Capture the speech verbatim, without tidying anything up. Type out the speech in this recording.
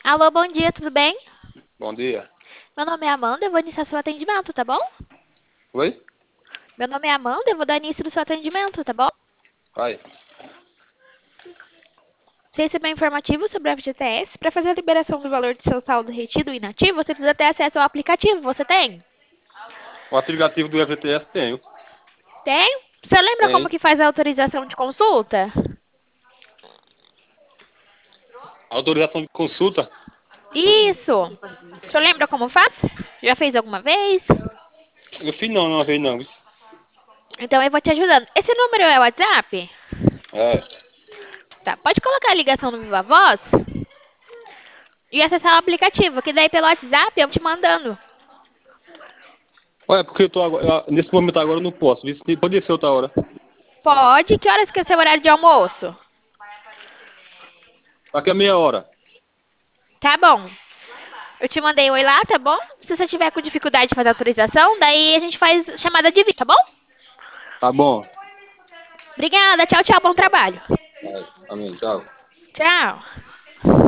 Alô, bom dia, tudo bem? Bom dia. Meu nome é Amanda, eu vou iniciar seu atendimento, tá bom? Oi? Meu nome é Amanda, eu vou dar início do seu atendimento, tá bom? Vai. Você recebeu um informativo sobre o F G T S. Para fazer a liberação do valor do seu saldo retido e inativo, você precisa ter acesso ao aplicativo. Você tem? O aplicativo do F G T S tenho. Tem? Você lembra como Tem. que faz a autorização de consulta? Autorização de consulta? Isso! Você lembra como faz? Já fez alguma vez? Eu fiz não, não uma vez não. Então eu vou te ajudando. Esse número é o WhatsApp? É. Tá, pode colocar a ligação no Viva Voz e acessar o aplicativo, que daí pelo WhatsApp eu vou te mandando. Olha, porque eu tô agora, eu- nesse momento agora eu não posso. Viu? Pode ser outra hora. Pode. Que horas que é o seu horário de almoço? Daqui a meia hora. Tá bom. Eu te mandei oi lá, tá bom? Se você tiver com dificuldade de fazer autorização, daí a gente faz chamada de vídeo, tá bom? Tá bom. Obrigada. Tchau, tchau. Bom trabalho. Vai. Amém. Tchau. Tchau.